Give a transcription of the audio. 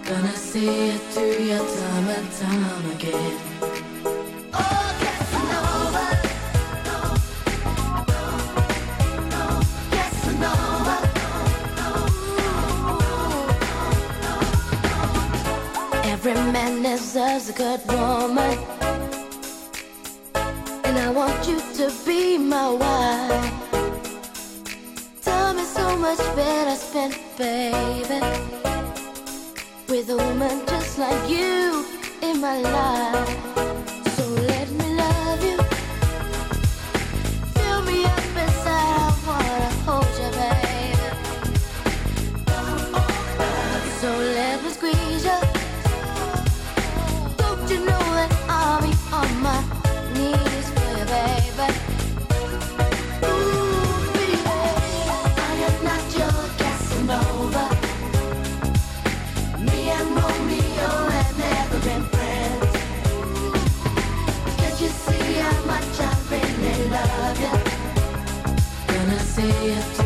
Gonna see it through your time and time again. Oh, Casanova. Casanova. Every man deserves a good woman, and I want you to be my wife. Time is so much better spent, baby, with a woman just like you in my life. So let me love you, fill me up inside, I wanna hold you, baby. So let me squeeze you, don't you know that I'll be on my knees for you, baby. Ooh, baby, I am not your Casanova. Me and Romeo have never been friends. Can't you see how much I really love you? Gonna see it